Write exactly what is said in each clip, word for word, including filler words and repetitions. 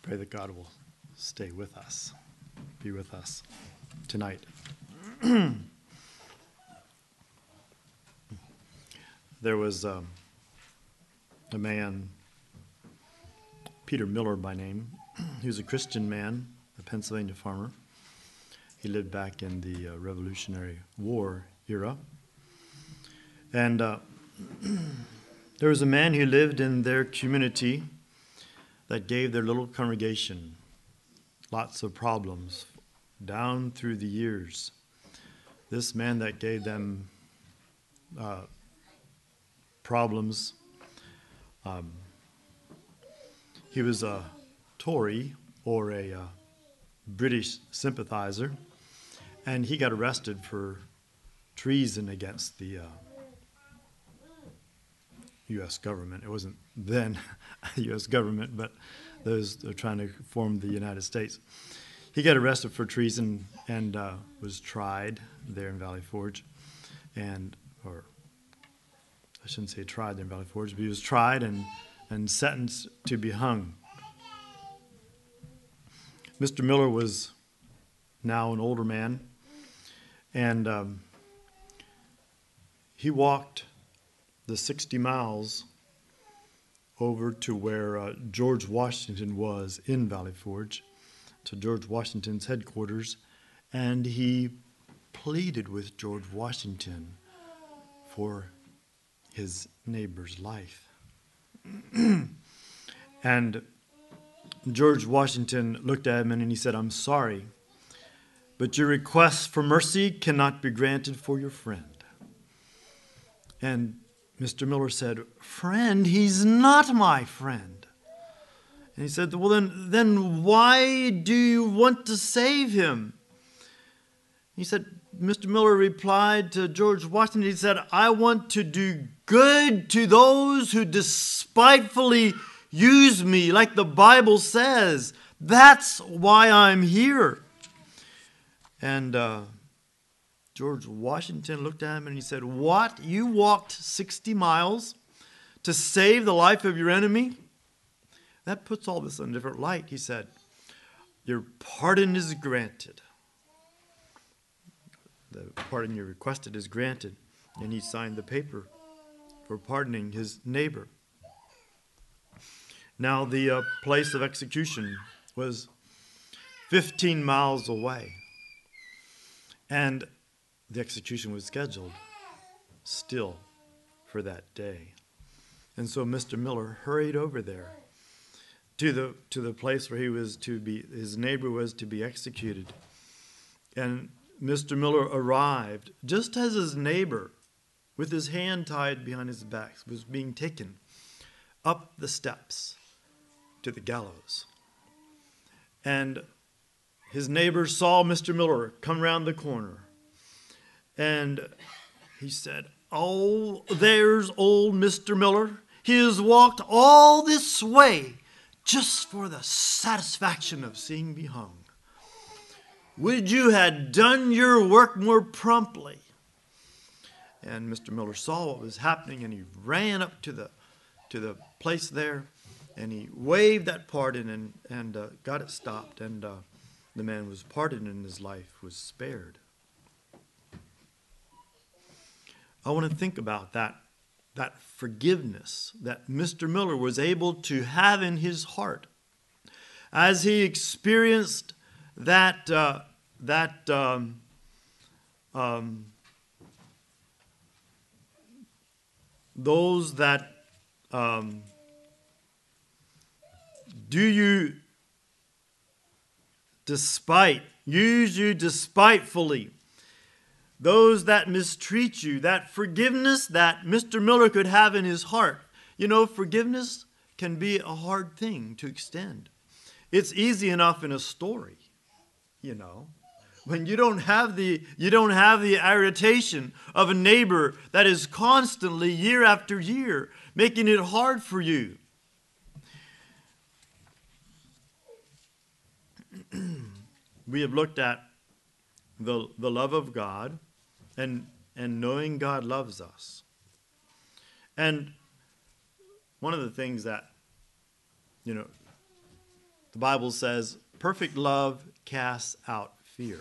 Pray that God will stay with us, be with us tonight. There was um, a man, Peter Miller by name. He was a Christian man, a Pennsylvania farmer. He lived back in the uh, Revolutionary War era. And uh, there was a man who lived in their community that gave their little congregation lots of problems down through the years. This man that gave them uh, problems, um, he was a Tory or a uh, British sympathizer, and he got arrested for treason against the uh, U S government. It wasn't then U S government, but those that are trying to form the United States. He got arrested for treason and uh, was tried there in Valley Forge, and or I shouldn't say tried there in Valley Forge, but he was tried and and sentenced to be hung. Mister Miller was now an older man, and um, he walked the sixty miles over to where uh, George Washington was in Valley Forge, to George Washington's headquarters, and he pleaded with George Washington for his neighbor's life. And George Washington looked at him and he said, "I'm sorry, but your request for mercy cannot be granted for your friend." And Mister Miller said, "Friend? He's not my friend." And he said, "Well, then, then why do you want to save him?" He said, Mister Miller replied to George Washington, he said, "I want to do good to those who despitefully use me, like the Bible says. That's why I'm here." And uh, George Washington looked at him and he said, "What? You walked sixty miles to save the life of your enemy?" That puts all this in a different light. He said, "Your pardon is granted. The pardon you requested is granted." And he signed the paper for pardoning his neighbor. Now the uh, place of execution was fifteen miles away. And the execution was scheduled still for that day. And so Mister Miller hurried over there to the to the place where he was to be, his neighbor was to be executed. And Mister Miller arrived just as his neighbor, with his hand tied behind his back, was being taken up the steps to the gallows. And his neighbor saw Mister Miller come round the corner. And he said, "Oh, there's old Mister Miller. He has walked all this way just for the satisfaction of seeing me hung. Would you have done your work more promptly?" And Mister Miller saw what was happening, and he ran up to the to the place there, and he waved that pardon and, and uh, got it stopped, and uh, the man was pardoned and his life was spared. I want to think about that, that forgiveness that Mister Miller was able to have in his heart as he experienced that uh, that um, um, those that um, do you despite, use you despitefully, those that mistreat you, that forgiveness that Mister Miller could have in his heart. You know, forgiveness can be a hard thing to extend. It's easy enough in a story, you know. When you don't have the you don't have the irritation of a neighbor that is constantly, year after year, making it hard for you. We have looked at the, the love of God and, and knowing God loves us. And one of the things that, you know, The Bible says, perfect love casts out fear.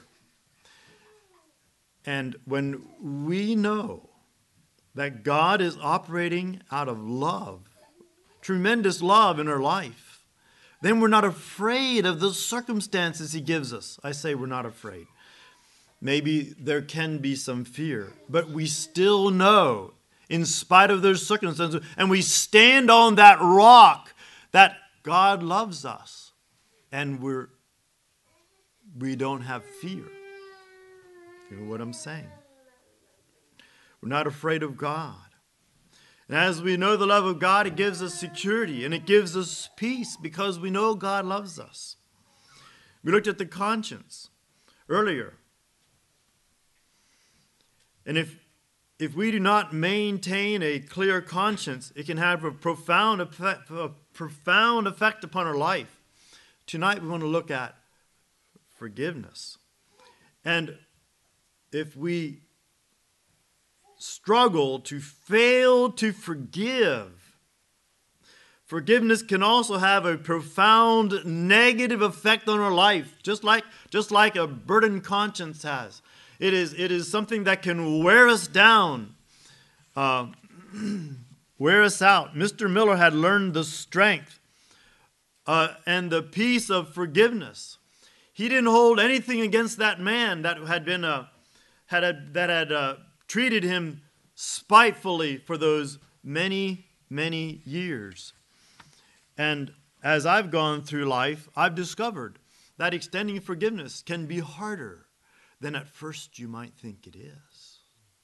And when we know that God is operating out of love, tremendous love in our life, then we're not afraid of the circumstances he gives us. I say we're not afraid. Maybe there can be some fear, but we still know, in spite of those circumstances, and we stand on that rock, that God loves us, and we're we don't have fear. You know what I'm saying? We're not afraid of God. And as we know the love of God, it gives us security and it gives us peace because we know God loves us. We looked at the conscience earlier. And if if we do not maintain a clear conscience, it can have a profound effect, a profound effect upon our life. Tonight we want to look at forgiveness. And if we struggle to fail to forgive, forgiveness can also have a profound negative effect on our life, just like just like a burdened conscience has. It is it is something that can wear us down, uh, wear us out. Mister Miller had learned the strength uh, and the peace of forgiveness. He didn't hold anything against that man that had been uh, had, had that had uh, treated him spitefully for those many many years. And as I've gone through life, I've discovered that extending forgiveness can be harder than at first you might think it is.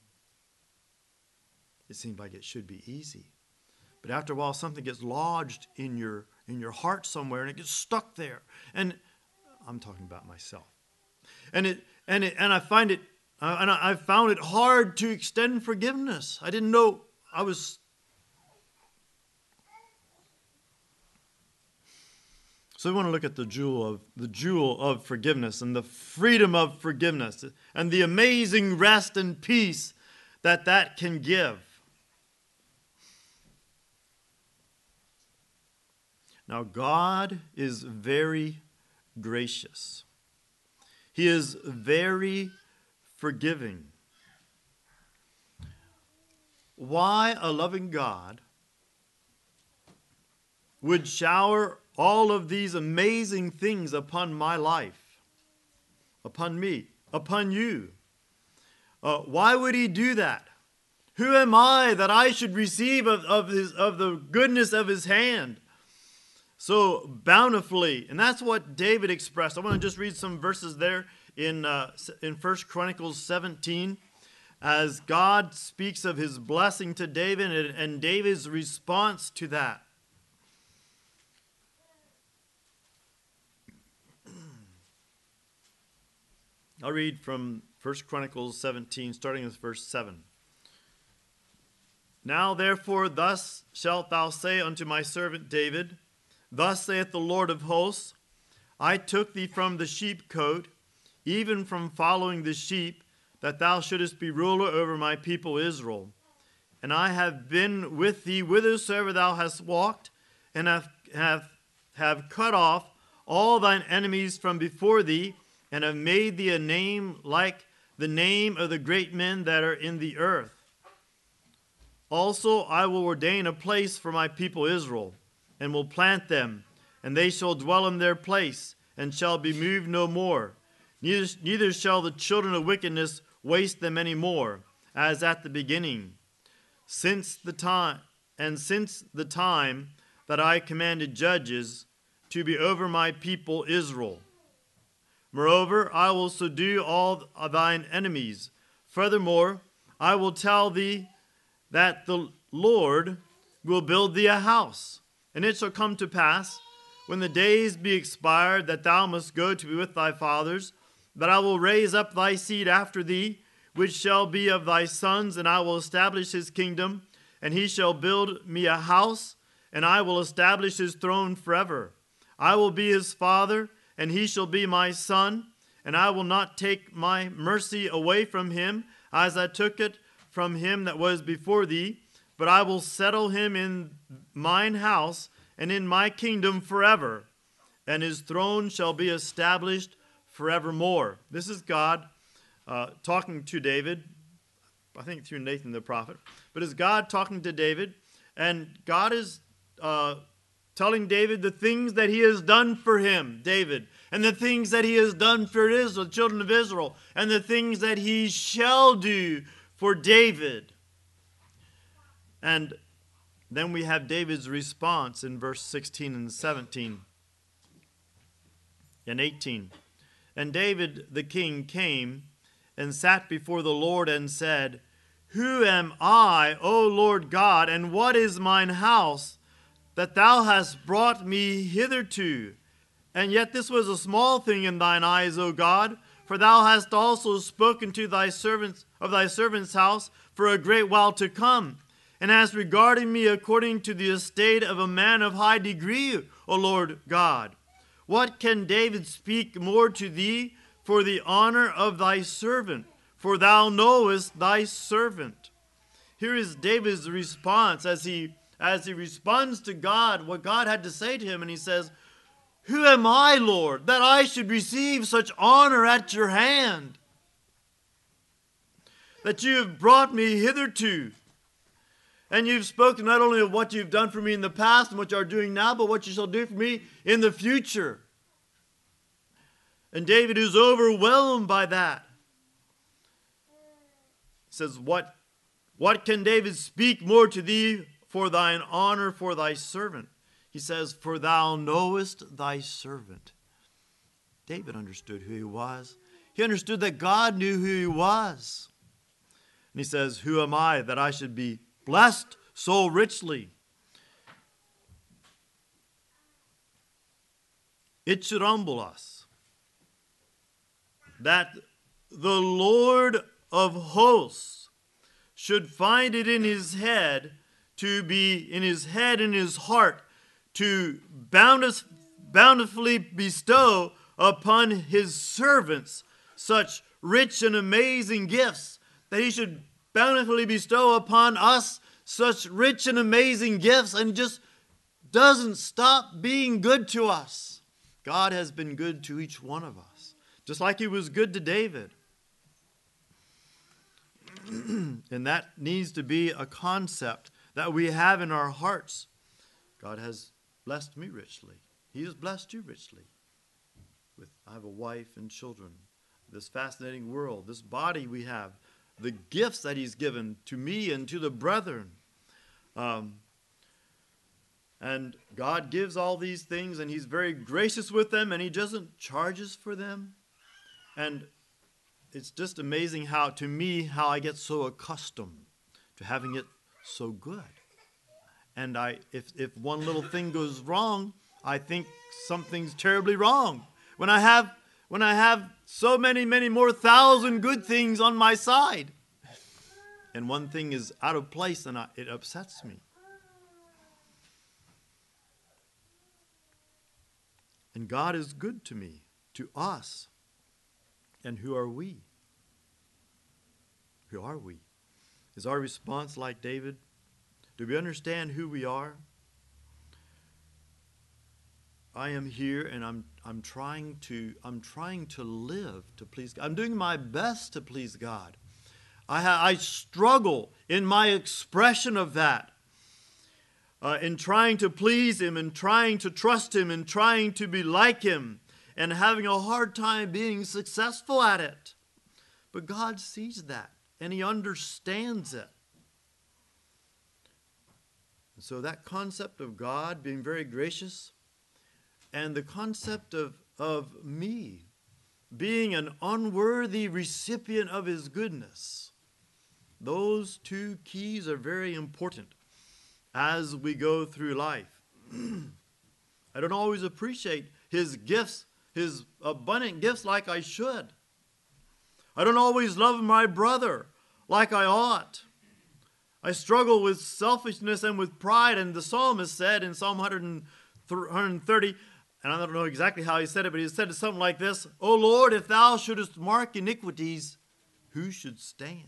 It seems like it should be easy. But after a while, something gets lodged in your in your heart somewhere, and it gets stuck there. And I'm talking about myself. And it and it and I find it uh, and I, I found it hard to extend forgiveness. I didn't know I was. So we want to look at the jewel of the jewel of forgiveness and the freedom of forgiveness and the amazing rest and peace that that can give. Now, God is very gracious. He is very forgiving. Why a loving God would shower all of these amazing things upon my life, upon me, upon you? Uh, why would he do that? Who am I that I should receive of, of, his, of the goodness of his hand so bountifully? And that's what David expressed. I want to just read some verses there in, uh, in First Chronicles seventeen, as God speaks of his blessing to David and, and David's response to that. I'll read from First Chronicles seventeen, starting with verse seven. Now therefore thus shalt thou say unto my servant David, Thus saith the Lord of hosts, I took thee from the sheepcote, even from following the sheep, that thou shouldest be ruler over my people Israel. And I have been with thee whithersoever thou hast walked, and have, have, have cut off all thine enemies from before thee, and have made thee a name like the name of the great men that are in the earth. Also I will ordain a place for my people Israel, and will plant them, and they shall dwell in their place, and shall be moved no more. Neither, neither shall the children of wickedness waste them any more, as at the beginning. Since the time, and since the time that I commanded judges to be over my people Israel. Moreover, I will subdue all thine enemies. Furthermore, I will tell thee that the Lord will build thee a house. And it shall come to pass, when the days be expired, that thou must go to be with thy fathers, that I will raise up thy seed after thee, which shall be of thy sons, and I will establish his kingdom, and he shall build me a house, and I will establish his throne forever. I will be his father, and he shall be my son, and I will not take my mercy away from him, as I took it from him that was before thee, but I will settle him in mine house and in my kingdom forever. and his throne shall be established forevermore. This is God uh, talking to David, I think through Nathan the prophet. But it's God talking to David, and God is uh, telling David the things that he has done for him, David, and the things that he has done for Israel, the children of Israel, and the things that he shall do for David. And then we have David's response in verse sixteen and seventeen and eighteen. And David the king came and sat before the Lord and said, Who am I, O Lord God, and what is mine house, that thou hast brought me hitherto? And yet this was a small thing in thine eyes, O God, for thou hast also spoken to thy servants of thy servant's house for a great while to come, and hast regarded me according to the estate of a man of high degree, O Lord God. What can David speak more to thee for the honor of thy servant? For thou knowest thy servant. Here is David's response as he as he responds to God, what God had to say to him, and he says, Who am I, Lord, that I should receive such honor at your hand? That you have brought me hitherto. And you've spoken not only of what you've done for me in the past and what you are doing now, but what you shall do for me in the future. And David is overwhelmed by that. He says, What, what can David speak more to thee for thine honor for thy servant? He says, For thou knowest thy servant. David understood who he was. He understood that God knew who he was. And he says, Who am I that I should be blessed so richly? It should humble us that the Lord of hosts should find it in his head to be, in his head and his heart, to bountif- bountifully bestow upon his servants such rich and amazing gifts, that he should bountifully bestow upon us such rich and amazing gifts, and just doesn't stop being good to us. God has been good to each one of us, just like he was good to David. And that needs to be a concept that we have in our hearts. God has blessed me richly. He has blessed you richly. With I have a wife and children, this fascinating world, this body we have, the gifts that he's given to me and to the brethren. Um, and God gives all these things, and he's very gracious with them, and he doesn't charge us for them. And it's just amazing how, to me, how I get so accustomed to having it so good. And I, if, if one little thing goes wrong, I think something's terribly wrong. When I have, when I have so many, many more thousand good things on my side, and one thing is out of place, and I, it upsets me. And God is good to me, to us. And who are we? Who are we? Is our response like David? Do we understand who we are? I am here, and I'm I'm trying to I'm trying to live to please God. I'm doing my best to please God. I ha- I struggle in my expression of that, uh, in trying to please him, and trying to trust him, and trying to be like him, and having a hard time being successful at it. But God sees that, and he understands it. And so that concept of God being very gracious, and the concept of, of me being an unworthy recipient of his goodness, those two keys are very important as we go through life. I don't always appreciate his gifts, his abundant gifts, like I should. I don't always love my brother like I ought. I struggle with selfishness and with pride, and the psalmist said in Psalm one thirty, and I don't know exactly how he said it, but he said something like this: O Lord, if thou shouldest mark iniquities, who should stand?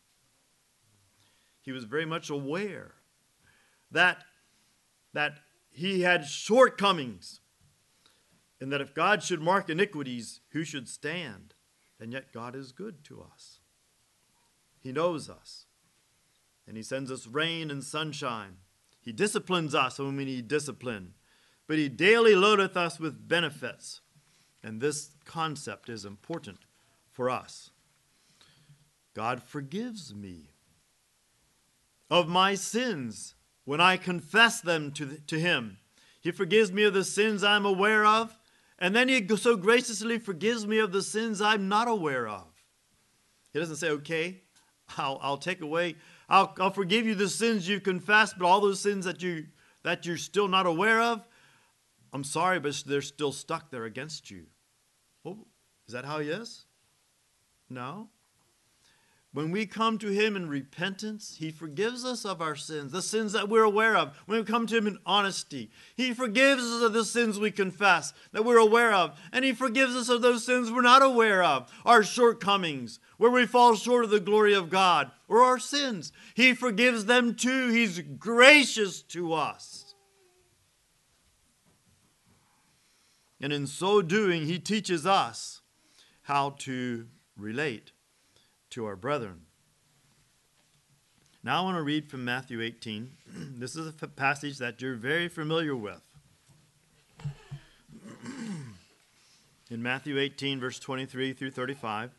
He was very much aware that, that he had shortcomings, And that if God should mark iniquities, who should stand? And yet God is good to us. He knows us. And he sends us rain and sunshine. He disciplines us when we need discipline. But he daily loadeth us with benefits. And this concept is important for us. God forgives me of my sins when I confess them to, the, to him. He forgives me of the sins I'm aware of, and then he so graciously forgives me of the sins I'm not aware of. He doesn't say, okay, I'll, I'll take away, I'll, I'll forgive you the sins you've confessed, but all those sins that, you, that you're still not aware of, I'm sorry, but they're still stuck there against you. Oh, is that how he is? No. When we come to him in repentance, he forgives us of our sins, the sins that we're aware of. When we come to him in honesty, he forgives us of the sins we confess that we're aware of. And he forgives us of those sins we're not aware of, our shortcomings, where we fall short of the glory of God, or our sins. He forgives them too. He's gracious to us. And in so doing, he teaches us how to relate to our brethren. Now I want to read from Matthew eighteen. This is a passage that you're very familiar with. In Matthew eighteen, verse twenty-three through thirty-five.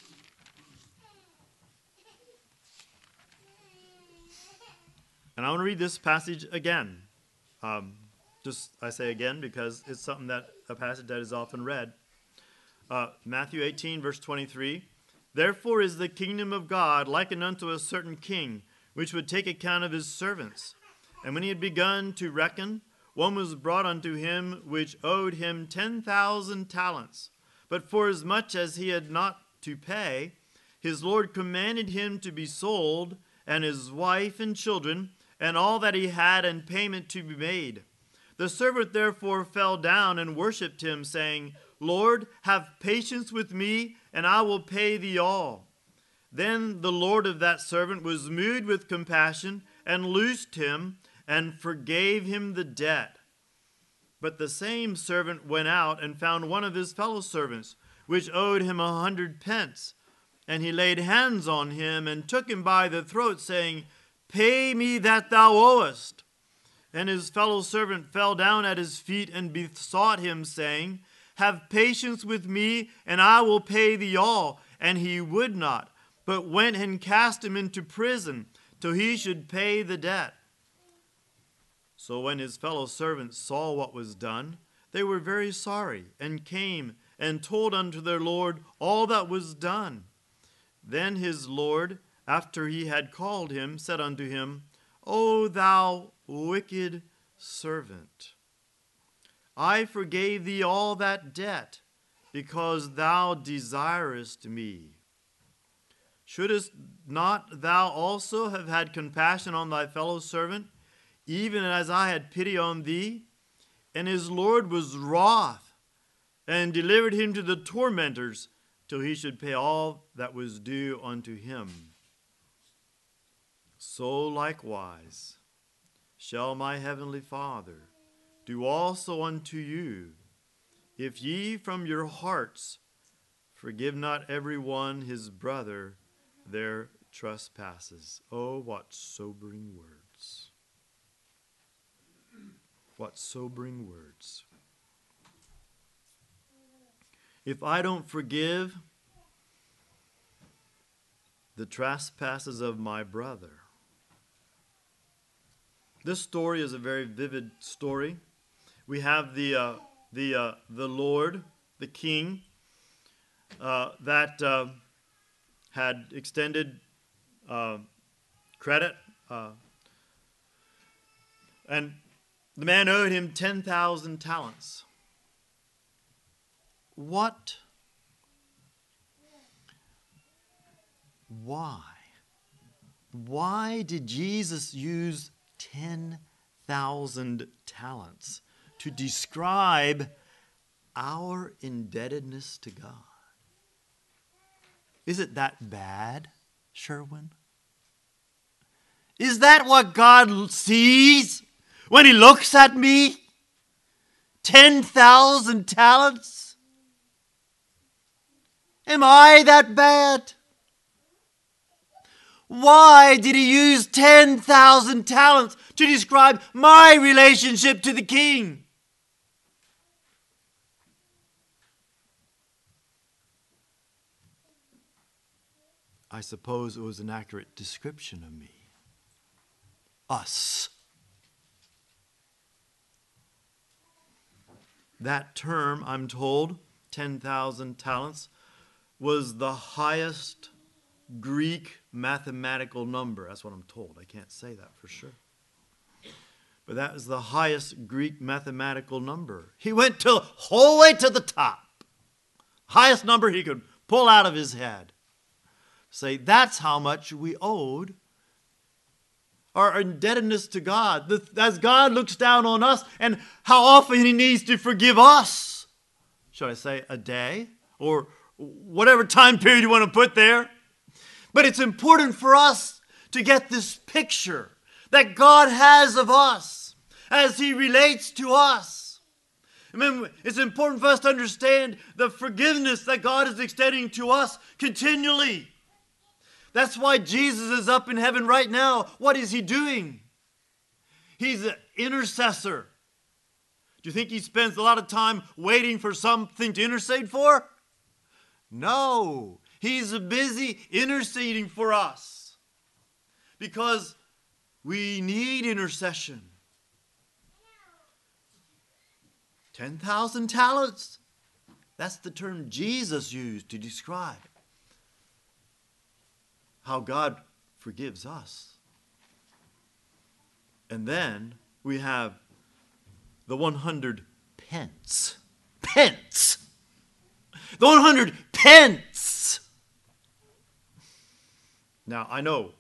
And I want to read this passage again. Um, just, I say again, because it's something that, a passage that is often read. Uh, Matthew eighteen, verse twenty-three. Therefore is the kingdom of God likened unto a certain king, which would take account of his servants. And when he had begun to reckon, one was brought unto him which owed him ten thousand talents. But forasmuch as he had not to pay, his Lord commanded him to be sold, and his wife and children, and all that he had, and payment to be made. The servant therefore fell down and worshipped him, saying, Lord, have patience with me, and I will pay thee all. Then the Lord of that servant was moved with compassion, and loosed him, and forgave him the debt. But the same servant went out, and found one of his fellow servants, which owed him a hundred pence. And he laid hands on him, and took him by the throat, saying, Pay me that thou owest. And his fellow servant fell down at his feet, and besought him, saying, Have patience with me, and I will pay thee all. And he would not, but went and cast him into prison, till he should pay the debt. So when his fellow servants saw what was done, they were very sorry, and came and told unto their Lord all that was done. Then his Lord, after he had called him, said unto him, O thou wicked servant, I forgave thee all that debt, because thou desirest me. Shouldest not thou also have had compassion on thy fellow servant, even as I had pity on thee? And his Lord was wroth, and delivered him to the tormentors, till he should pay all that was due unto him. So likewise shall my heavenly Father do also unto you, if ye from your hearts forgive not every one his brother their trespasses. Oh, what sobering words. What sobering words. If I don't forgive the trespasses of my brother. This story is a very vivid story. We have the uh, the uh, the Lord, the King, uh, that uh, had extended uh, credit, uh, and the man owed him ten thousand talents. What? Why? Why did Jesus use ten thousand talents to describe our indebtedness to God? Is it that bad, Sherwin? Is that what God sees when he looks at me? ten thousand talents? Am I that bad? Why did he use ten thousand talents to describe my relationship to the king? I suppose it was an accurate description of me. Us. That term, I'm told, ten thousand talents, was the highest Greek mathematical number. That's what I'm told. I can't say that for sure. But that is the highest Greek mathematical number. He went to whole way to the top. Highest number he could pull out of his head. Say, that's how much we owed our indebtedness to God. As God looks down on us and how often he needs to forgive us. Should I say a day? Or whatever time period you want to put there. But it's important for us to get this picture that God has of us as he relates to us. Remember, it's important for us to understand the forgiveness that God is extending to us continually. That's why Jesus is up in heaven right now. What is he doing? He's an intercessor. Do you think he spends a lot of time waiting for something to intercede for? No. He's busy interceding for us because we need intercession. ten thousand talents. That's the term Jesus used to describe how God forgives us. And then we have the one hundred pence. Pence! The one hundred pence! Now, I know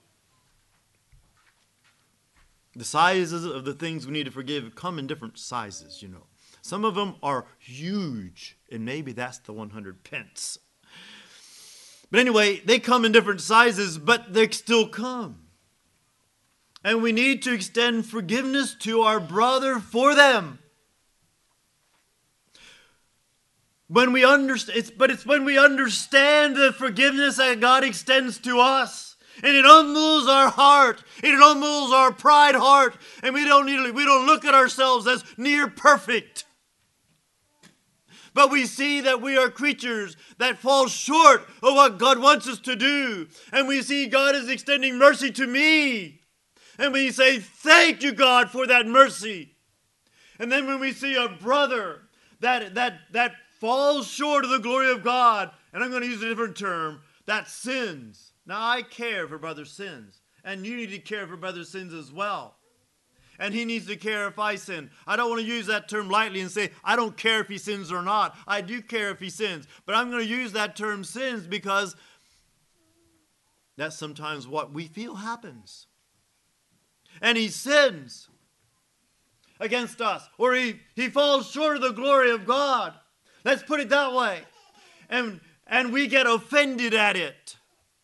the sizes of the things we need to forgive come in different sizes, you know. Some of them are huge, and maybe that's the one hundred pence. But anyway, they come in different sizes, but they still come. And we need to extend forgiveness to our brother for them. When we understand, it's, but it's when we understand the forgiveness that God extends to us, and it humbles our heart, it humbles our pride heart, and we don't need, we don't look at ourselves as near perfect. But we see that we are creatures that fall short of what God wants us to do. And we see God is extending mercy to me. And we say, thank you, God, for that mercy. And then when we see a brother that, that, that falls short of the glory of God, and I'm going to use a different term, that sins. Now, I care for brother's sins. And you need to care for brother's sins as well. And he needs to care if I sin. I don't want to use that term lightly and say, I don't care if he sins or not. I do care if he sins. But I'm going to use that term sins because that's sometimes what we feel happens. And he sins against us. Or he, he falls short of the glory of God. Let's put it that way. And, and we get offended at it.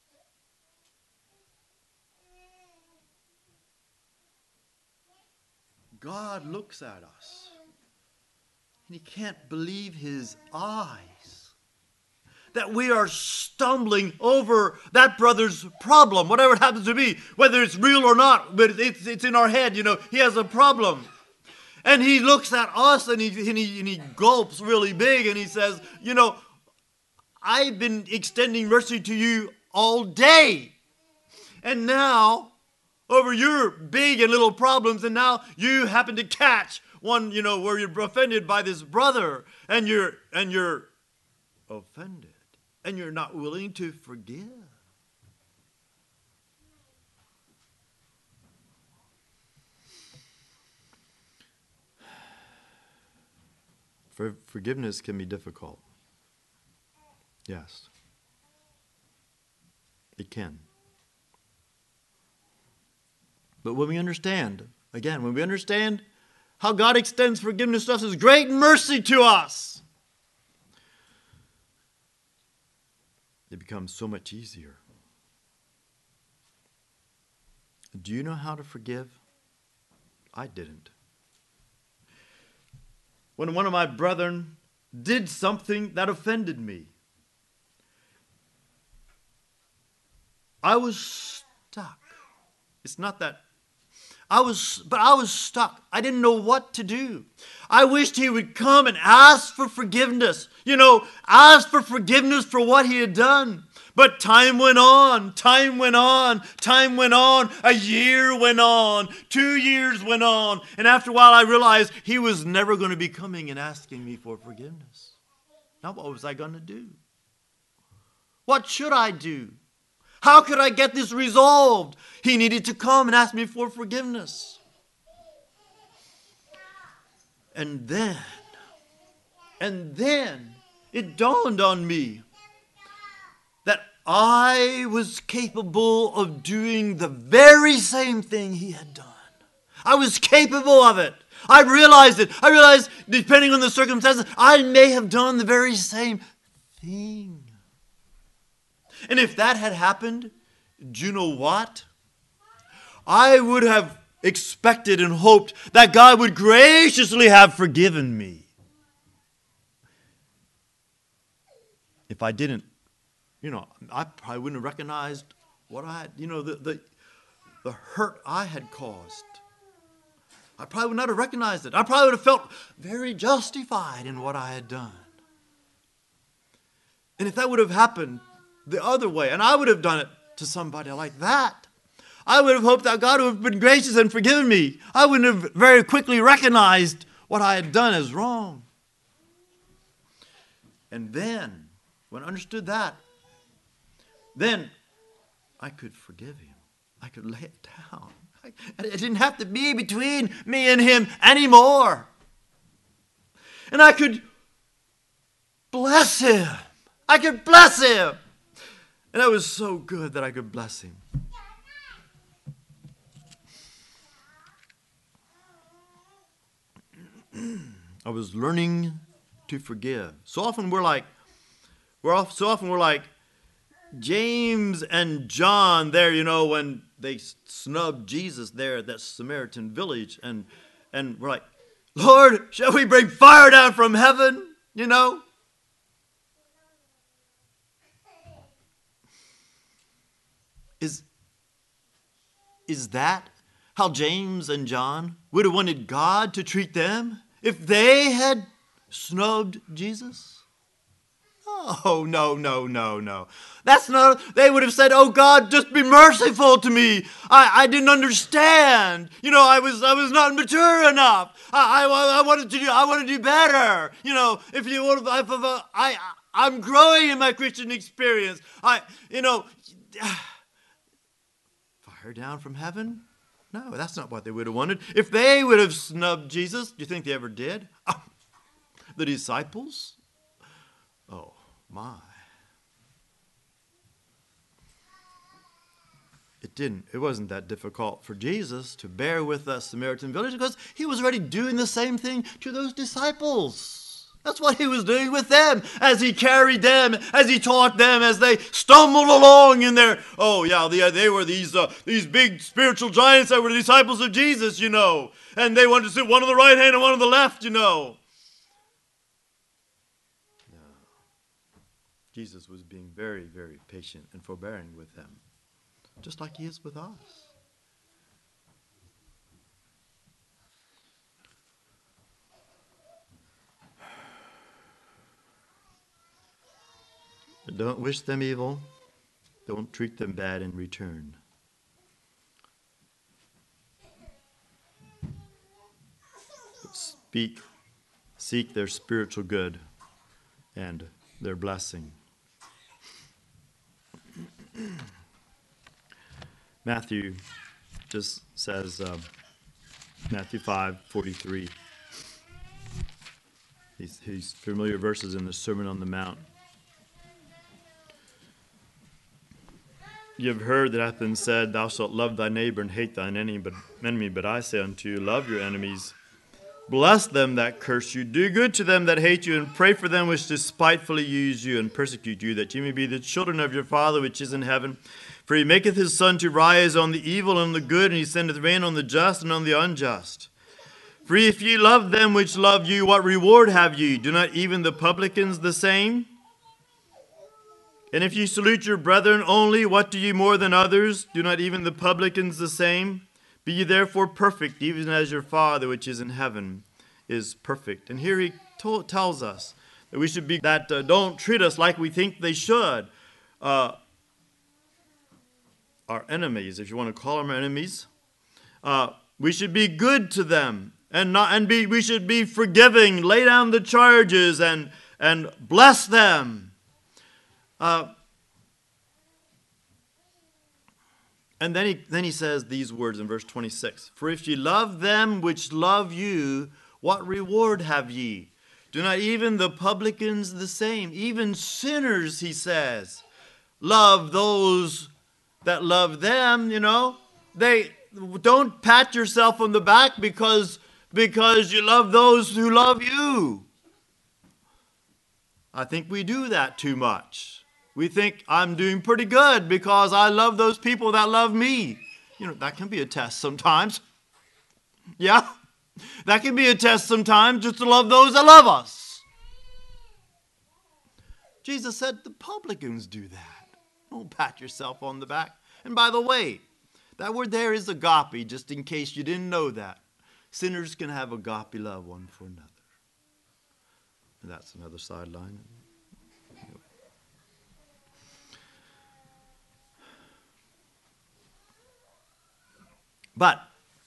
God looks at us, and he can't believe his eyes that we are stumbling over that brother's problem, whatever it happens to be, whether it's real or not, but it's, it's in our head, you know, he has a problem. And he looks at us, and he, and, he, and he gulps really big, and he says, you know, I've been extending mercy to you all day, and now over your big and little problems, and now you happen to catch one, you know, where you're offended by this brother, and you're and you're offended, and you're not willing to forgive. For forgiveness can be difficult. Yes, it can. But when we understand, again, when we understand how God extends forgiveness to us as great mercy to us, it becomes so much easier. Do you know how to forgive? I didn't. when one of my brethren did something that offended me. I was stuck. It's not that. I was, but I was stuck. I didn't know what to do. I wished he would come and ask for forgiveness. You know, ask for forgiveness for what he had done. But time went on, time went on, time went on. A year went on, two years went on. And after a while I realized he was never going to be coming and asking me for forgiveness. Now what was I going to do? What should I do? How could I get this resolved? He needed to come and ask me for forgiveness. And then, and then it dawned on me that I was capable of doing the very same thing he had done. I was capable of it. I realized it. I realized, depending on the circumstances, I may have done the very same thing. And if that had happened, do you know what? I would have expected and hoped that God would graciously have forgiven me. If I didn't, you know, I probably wouldn't have recognized what I had, you know, the, the, the hurt I had caused. I probably would not have recognized it. I probably would have felt very justified in what I had done. And if that would have happened the other way, and I would have done it to somebody like that, I would have hoped that God would have been gracious and forgiven me. I wouldn't have very quickly recognized what I had done as wrong. And then, when I understood that, then I could forgive him. I could lay it down. I, it didn't have to be between me and him anymore. And I could bless him. I could bless him. And that was so good that I could bless him. I was learning to forgive. So often we're like, we're off, so often we're like James and John there, you know, when they snubbed Jesus there at that Samaritan village. And, and we're like, Lord, shall we bring fire down from heaven? You know? Is, is that how James and John would have wanted God to treat them if they had snubbed Jesus? Oh, no, no, no, no. That's not, they would have said, oh God, just be merciful to me. I, I didn't understand. You know, I was I was not mature enough. I, I, I wanted to do, I want to do better. You know, if you want, if, if, if, I, I'm growing in my Christian experience. I, you know, fire down from heaven? No, that's not what they would have wanted. If they would have snubbed Jesus, do you think they ever did? Oh, the disciples? Oh, my. It didn't. It wasn't that difficult for Jesus to bear with that Samaritan village because he was already doing the same thing to those disciples. That's what he was doing with them as he carried them, as he taught them, as they stumbled along in their, oh yeah, they, they were these uh, these big spiritual giants that were the disciples of Jesus, you know. And they wanted to sit one on the right hand and one on the left, you know. No. Jesus was being very, very patient and forbearing with them, just like he is with us. Don't wish them evil. Don't treat them bad in return. But speak, seek their spiritual good and their blessing. Matthew just says, uh, Matthew five forty-three. These, these familiar verses in the Sermon on the Mount. You have heard that hath been said, thou shalt love thy neighbor and hate thine enemy, but, enemy, but I say unto you, love your enemies. Bless them that curse you. Do good to them that hate you, and pray for them which despitefully use you and persecute you, that ye may be the children of your Father which is in heaven. For he maketh his sun to rise on the evil and on the good, and he sendeth rain on the just and on the unjust. For if ye love them which love you, what reward have ye? Do not even the publicans the same? And if ye salute your brethren only, what do ye more than others? Do not even the publicans the same? Be ye therefore perfect, even as your Father which is in heaven is perfect. And here he to- tells us that we should be, that uh, don't treat us like we think they should. Uh, our enemies, if you want to call them our enemies, uh, we should be good to them, and not and be we should be forgiving, lay down the charges, and and bless them. Uh, and then he then he says these words in verse twenty-six: For if ye love them which love you, what reward have ye? Do not even the publicans the same? Even sinners, he says, love those that love them. You know, they don't pat yourself on the back because because you love those who love you. I think we do that too much. We think I'm doing pretty good because I love those people that love me. You know, that can be a test sometimes. Yeah, that can be a test sometimes, just to love those that love us. Jesus said the publicans do that. Don't pat yourself on the back. And by the way, that word there is agape, just in case you didn't know that. Sinners can have agape love one for another. And that's another sideline. Anyway. But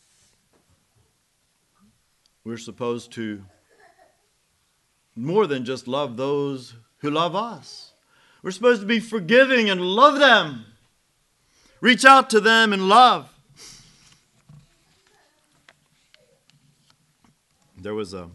we're supposed to more than just love those who love us. We're supposed to be forgiving and love them. Reach out to them in love. There was a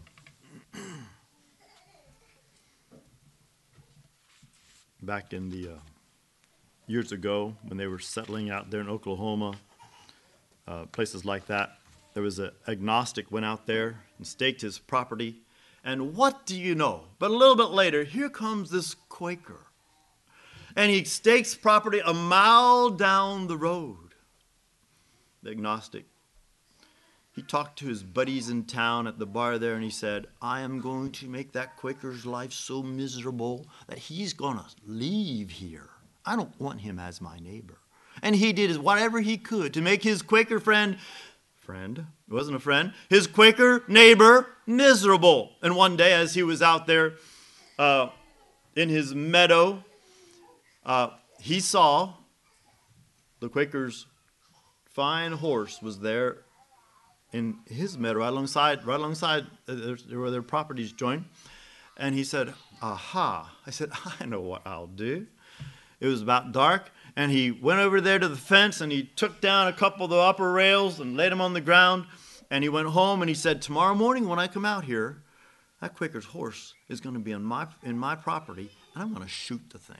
back in the uh, years ago when they were settling out there in Oklahoma, uh, places like that, there was an agnostic went out there and staked his property. And what do you know? But a little bit later, here comes this Quaker. And he stakes property a mile down the road. The agnostic. He talked to his buddies in town at the bar there, and he said, I am going to make that Quaker's life so miserable that he's going to leave here. I don't want him as my neighbor. And he did whatever he could to make his Quaker friend, friend, it wasn't a friend, his Quaker neighbor miserable. And one day as he was out there uh, in his meadow, uh, he saw the Quaker's fine horse was there in his meadow, right alongside, right alongside uh, where their properties join. And he said, aha. I said, I know what I'll do. It was about dark, and he went over there to the fence, and he took down a couple of the upper rails and laid them on the ground, and he went home, and he said, tomorrow morning when I come out here, that Quaker's horse is going to be on my, in my property, and I'm going to shoot the thing.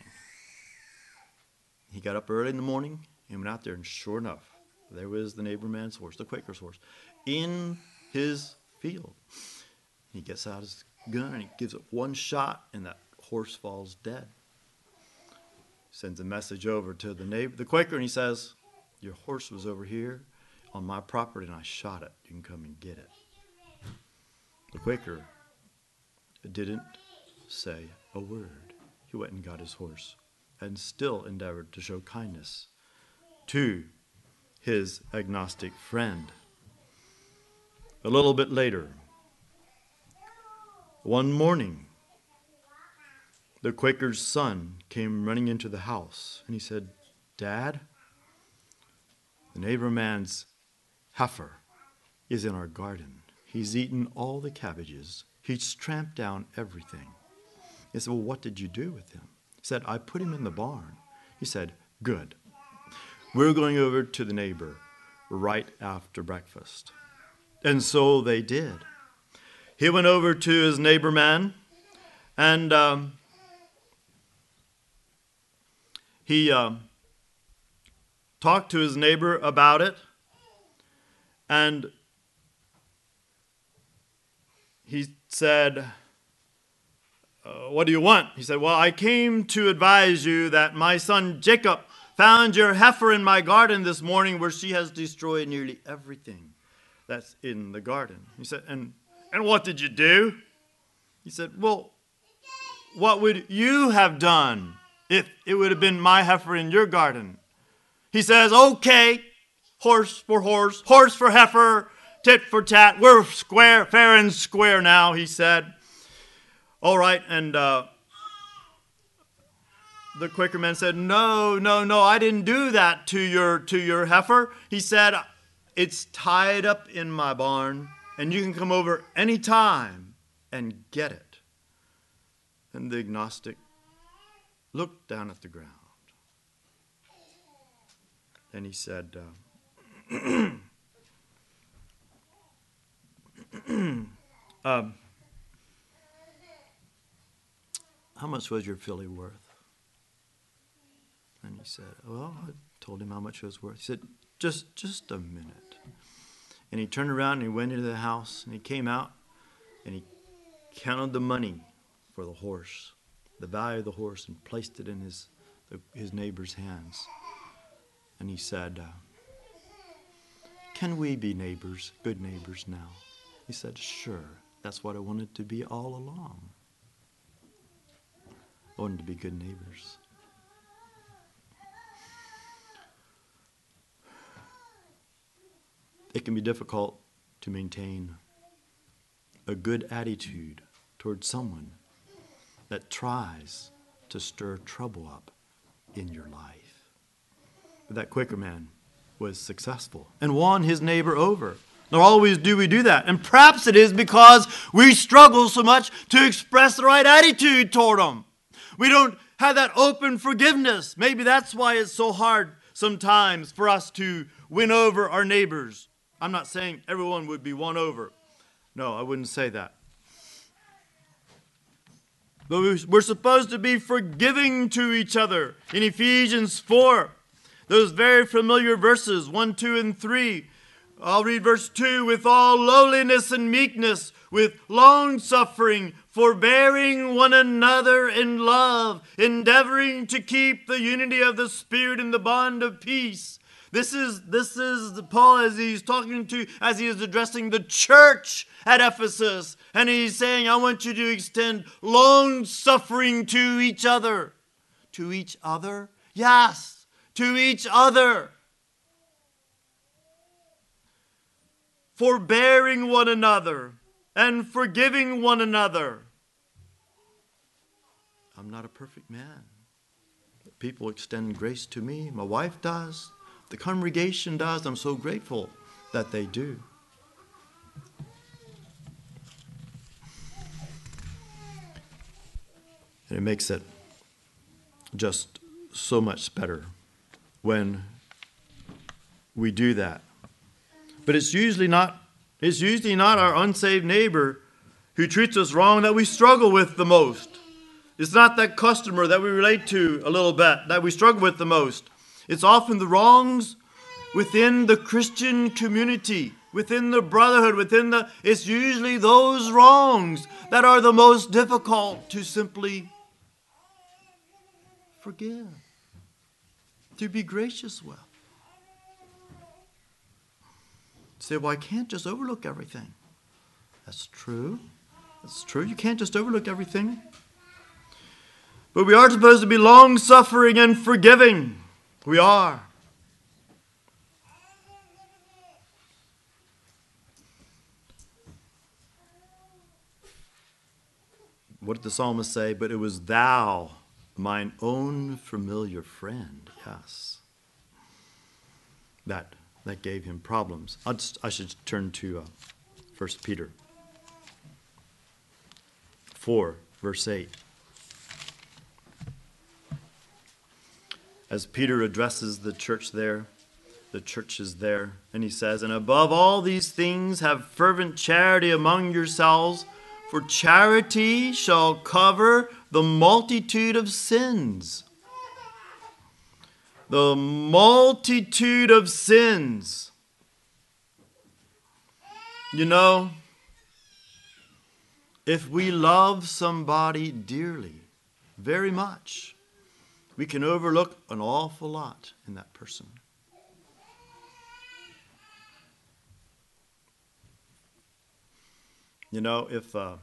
He got up early in the morning, and went out there, and sure enough, there was the neighbor man's horse, the Quaker's horse, in his field. He gets out his gun, and he gives it one shot, and that horse falls dead. Sends a message over to the neighbor, the Quaker, and he says, your horse was over here on my property, and I shot it. You can come and get it. The Quaker didn't say a word. He went and got his horse and still endeavored to show kindness to his agnostic friend. A little bit later, one morning, the Quaker's son came running into the house, and he said, Dad, the neighbor man's heifer is in our garden. He's eaten all the cabbages. He's tramped down everything. He said, well, what did you do with him? He said, I put him in the barn. He said, good. We're going over to the neighbor right after breakfast. And so they did. He went over to his neighbor man, and um, he um, talked to his neighbor about it, and he said, uh, what do you want? He said, well, I came to advise you that my son Jacob found your heifer in my garden this morning where she has destroyed nearly everything. that's in the garden. He said, and, and what did you do? He said, well, what would you have done if it would have been my heifer in your garden? He says, okay, horse for horse, horse for heifer, tit for tat. We're square, fair and square now, he said. All right, and uh, the Quaker man said, no, no, no, I didn't do that to your, to your heifer. He said, it's tied up in my barn, and you can come over any time and get it. And the agnostic looked down at the ground. And he said, uh, um, how much was your filly worth? And he said, well, I told him how much it was worth. He said, just, just a minute. And he turned around and he went into the house and he came out and he counted the money for the horse, the value of the horse, and placed it in his, his neighbor's hands. And he said, uh, can we be neighbors, good neighbors now? He said, sure. That's what I wanted to be all along. I wanted to be good neighbors. It can be difficult to maintain a good attitude towards someone that tries to stir trouble up in your life. But that Quaker man was successful and won his neighbor over. Not always do we do that. And perhaps it is because we struggle so much to express the right attitude toward them. We don't have that open forgiveness. Maybe that's why it's so hard sometimes for us to win over our neighbors. I'm not saying everyone would be won over. No, I wouldn't say that. But we're supposed to be forgiving to each other. In Ephesians four, those very familiar verses, one, two, and three. I'll read verse two. With all lowliness and meekness, with long-suffering, forbearing one another in love, endeavoring to keep the unity of the Spirit in the bond of peace. This is, this is Paul as he's talking to, as he is addressing the church at Ephesus. And he's saying, I want you to extend long suffering to each other. To each other? Yes, to each other. Forbearing one another and forgiving one another. I'm not a perfect man. People extend grace to me. My wife does. The congregation does. I'm so grateful that they do. And it makes it just so much better when we do that. But it's usually not, it's usually not our unsaved neighbor who treats us wrong that we struggle with the most. It's not that customer that we relate to a little bit that we struggle with the most. It's often the wrongs within the Christian community, within the brotherhood, within the, it's usually those wrongs that are the most difficult to simply forgive, to be gracious with. Say, well, I can't just overlook everything. That's true. That's true. You can't just overlook everything. But we are supposed to be long-suffering and forgiving. We are. What did the psalmist say? But it was thou, mine own familiar friend. Yes. That, that gave him problems. I'll just, I should turn to uh, First Peter four, verse eight. As Peter addresses the church there, the church is there, and he says, and above all these things have fervent charity among yourselves, for charity shall cover the multitude of sins. The multitude of sins. You know, if we love somebody dearly, very much, we can overlook an awful lot in that person. You know, if uh,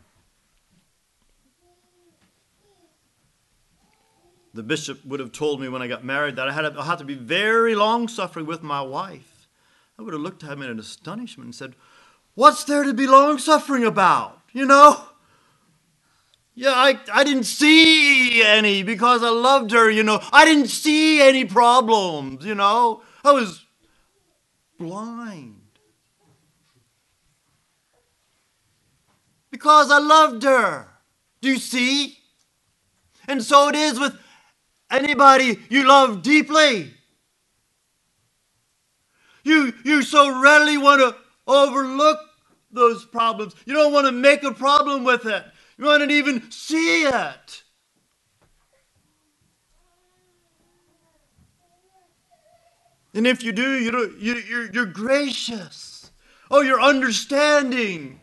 the bishop would have told me when I got married that I had to, I had to be very long-suffering with my wife, I would have looked at him in astonishment and said, what's there to be long-suffering about? You know? Yeah, I, I didn't see any because I loved her, you know. I didn't see any problems, you know. I was blind. Because I loved her. Do you see? And so it is with anybody you love deeply. You, you so readily want to overlook those problems. You don't want to make a problem with it. You want to even see it. And if you do, you don't, you, you're, you're gracious. Oh, you're understanding.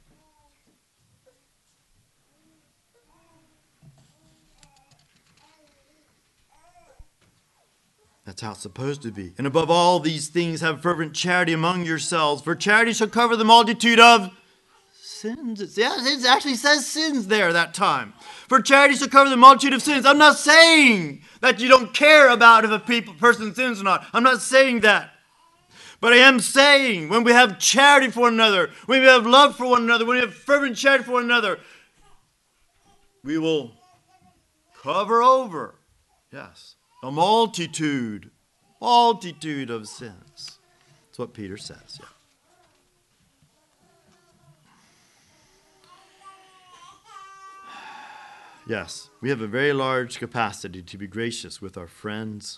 That's how it's supposed to be. And above all these things, have fervent charity among yourselves, for charity shall cover the multitude of sins. It's, yeah, it actually says sins there that time. For charity shall cover the multitude of sins. I'm not saying that you don't care about if a people, person sins or not. I'm not saying that. But I am saying when we have charity for one another, when we have love for one another, when we have fervent charity for one another, we will cover over, yes, a multitude, multitude of sins. That's what Peter says, yeah. Yes, we have a very large capacity to be gracious with our friends.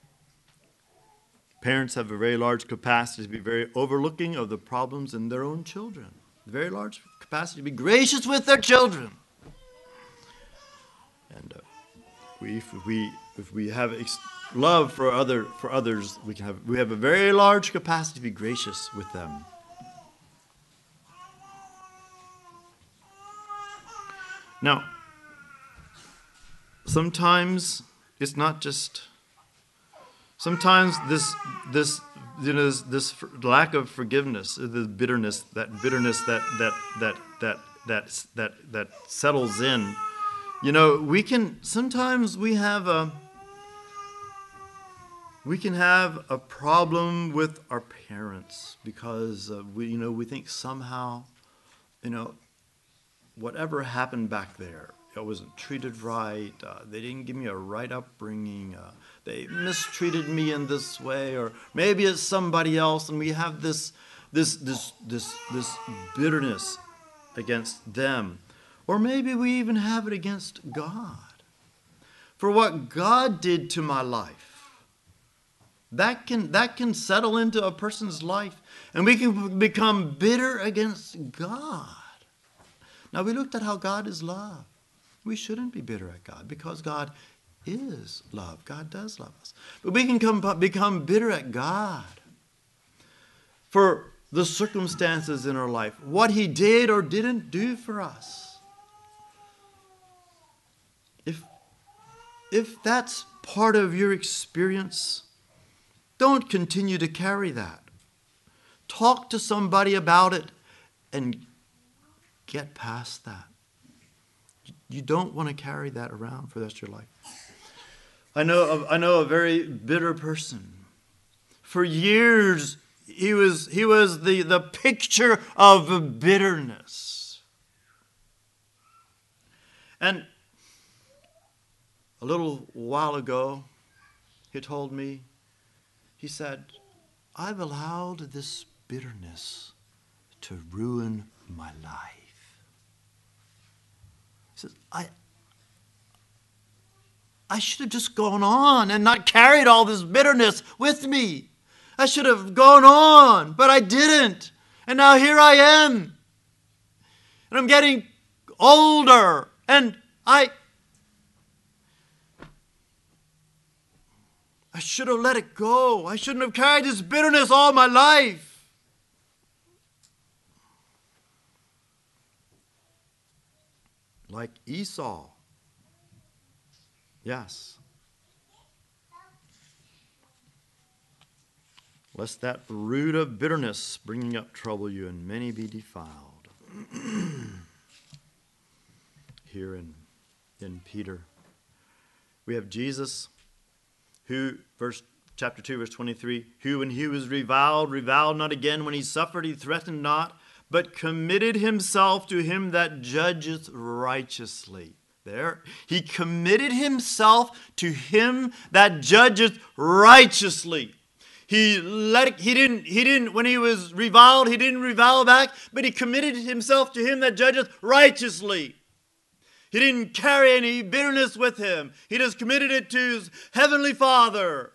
Parents have a very large capacity to be very overlooking of the problems in their own children. A very large capacity to be gracious with their children. And uh, we, if we if we have ex- love for other for others, we can have we have a very large capacity to be gracious with them. Now, sometimes it's not just. Sometimes this this you know this, this lack of forgiveness, the bitterness, that bitterness that that that that that that that settles in. You know, we can sometimes we have a we can have a problem with our parents because uh, we you know we think somehow, you know, whatever happened back there, I wasn't treated right. Uh, they didn't give me a right upbringing. Uh, they mistreated me in this way, or maybe it's somebody else, and we have this, this, this, this, this bitterness against them, or maybe we even have it against God for what God did to my life. That can that can settle into a person's life, and we can become bitter against God. Now we looked at how God is love. We shouldn't be bitter at God because God is love. God does love us. But we can come, become bitter at God for the circumstances in our life, what he did or didn't do for us. If, if that's part of your experience, don't continue to carry that. Talk to somebody about it and get past that. You don't want to carry that around for the rest of your life. I know, of, I know a very bitter person. For years, he was he was the, the picture of bitterness. And a little while ago, he told me, he said, I've allowed this bitterness to ruin my life. He says, I I should have just gone on and not carried all this bitterness with me. I should have gone on, but I didn't. And now here I am. And I'm getting older. And I I should have let it go. I shouldn't have carried this bitterness all my life. Like Esau. Yes. Lest that root of bitterness bringing up trouble you, and many be defiled. Here in, in Peter, we have Jesus, who, verse chapter two, verse twenty-three, who when he was reviled, reviled not again. When he suffered, he threatened not, but committed himself to him that judgeth righteously. There, he committed himself to him that judgeth righteously. He let it, he didn't he didn't when he was reviled, he didn't revile back, but he committed himself to him that judgeth righteously. He didn't carry any bitterness with him. He just committed it to his heavenly Father.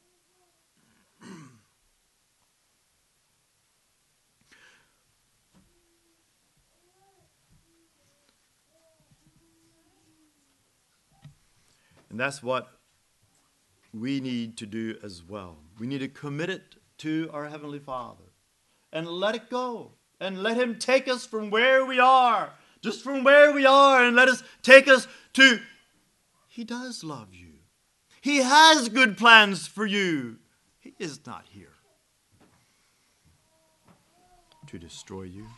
And that's what we need to do as well. We need to commit it to our Heavenly Father and let it go and let Him take us from where we are, just from where we are, and let us take us to, He does love you. He has good plans for you. He is not here to destroy you.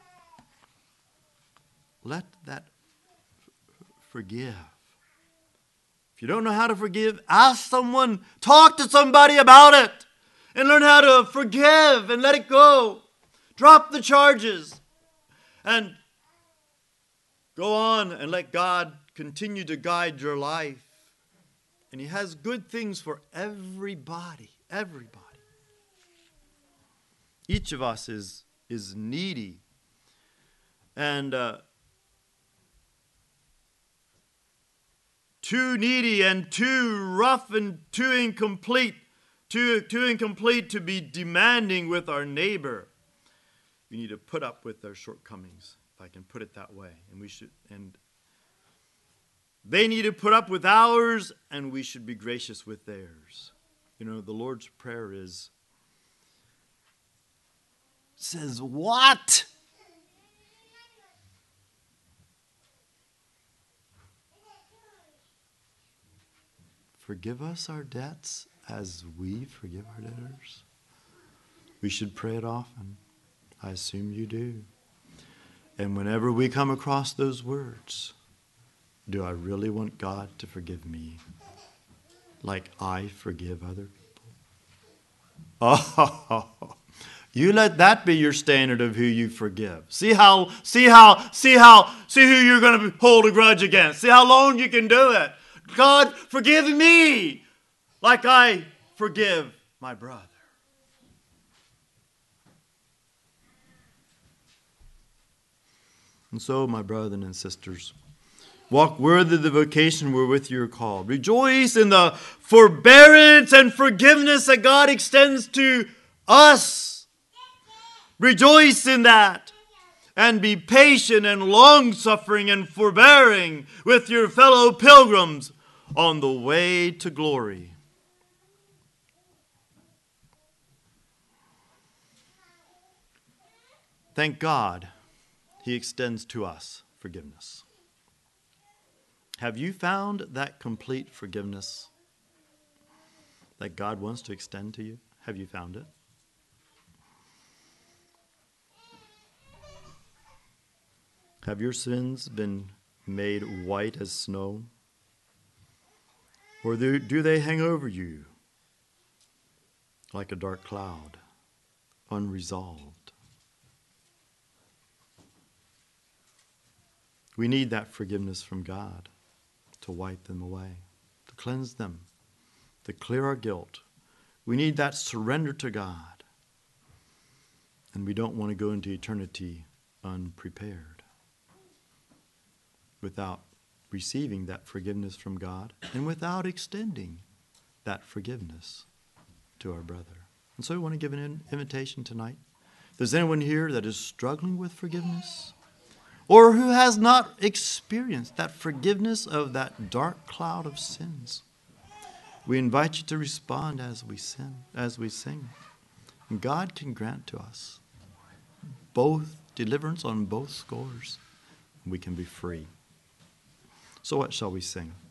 Let that f- forgive. If you don't know how to forgive, ask someone, talk to somebody about it, and learn how to forgive and let it go. Drop the charges and go on and let God continue to guide your life. And He has good things for everybody, everybody. Each of us is, is needy. And uh, too needy and too rough and too incomplete, too, too incomplete to be demanding with our neighbor. We need to put up with their shortcomings, if I can put it that way. And we should, and they need to put up with ours, and we should be gracious with theirs. You know, the Lord's Prayer is, says, what? Forgive us our debts as we forgive our debtors. We should pray it often. I assume you do. And whenever we come across those words, do I really want God to forgive me like I forgive other people? Oh, you let that be your standard of who you forgive. See how, see how, see how, see who you're going to hold a grudge against. See how long you can do it. God, forgive me like I forgive my brother. And so, my brothers and sisters, walk worthy of the vocation wherewith you are called. Rejoice in the forbearance and forgiveness that God extends to us. Rejoice in that. And be patient and long-suffering and forbearing with your fellow pilgrims on the way to glory. Thank God He extends to us forgiveness. Have you found that complete forgiveness that God wants to extend to you? Have you found it? Have your sins been made white as snow? Or do they hang over you like a dark cloud, unresolved? We need that forgiveness from God to wipe them away, to cleanse them, to clear our guilt. We need that surrender to God. And we don't want to go into eternity unprepared without receiving that forgiveness from God and without extending that forgiveness to our brother. And so we want to give an invitation tonight. If there's anyone here that is struggling with forgiveness or who has not experienced that forgiveness of that dark cloud of sins, we invite you to respond as we sin, as we sing. And God can grant to us both deliverance on both scores. We can be free. So what shall we sing?